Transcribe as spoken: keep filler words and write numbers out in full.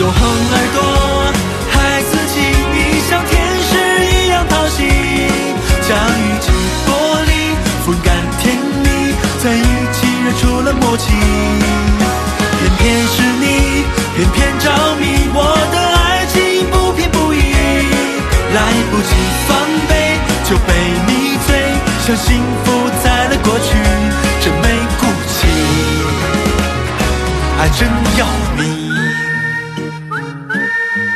羞红耳朵，孩子气你像天使一样讨喜，将雨季玻璃风干甜蜜，在一起惹出了默契。偏偏是你，偏偏着迷，我的爱情不偏不倚，来不及防备就被你醉，像幸福在了过去，真没骨气，爱真要